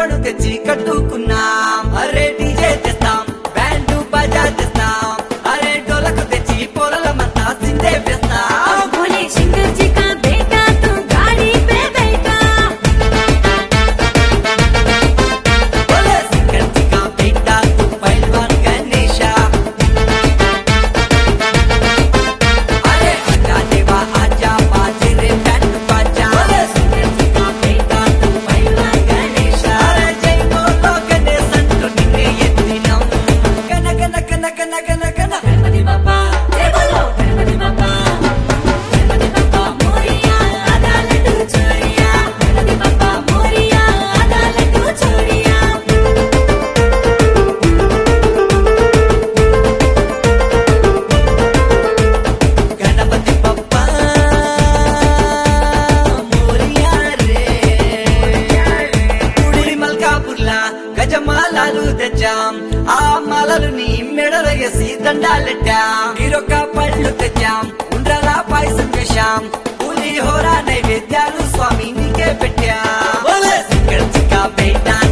తాడు తెచ్చి కట్టుకున్నాం అరే డీజే తెస్తాం బ్యాండ్ బాజా తెస్తాం అరే డోలకు తెచ్చి పొలలమంతా సిందే వేస్తాం बोले शंकर जी का बेटा तू गाड़ी पे बैठा बोले शंकर जी का बेटा तू पहलवान गणेशा अरे आजा देवा आजा बाजे रे बैंड बाजा बोले शंकर जी का बेटा तू पहलवान गणेशा अरे जय बोलो गणेश अंटू निन्ने ఎత్తినం కన కన కన కన కన కన गणपति बाबा जय बोलो गणपति बाबा गणपति बाबा मोरिया आधा लड्डू चोरिया गणपति बाबा मोरिया आधा लड्डू चोरिया గణపతి బప్ప మోరియా రే గుడి మల్కాపుర్లా గజమాలాలు తెచ్చాం ఆ మాలలు నీ మెడలో వేసి దండాలెట్టాం ఇరొక పళ్ళు తెచ్చాం ఉండ్రాల పాయసం చేశాం పులిహోర నైవేద్యాలు స్వామి నీకే పెట్టాం బోలే శంకర్ జీ కా బేటా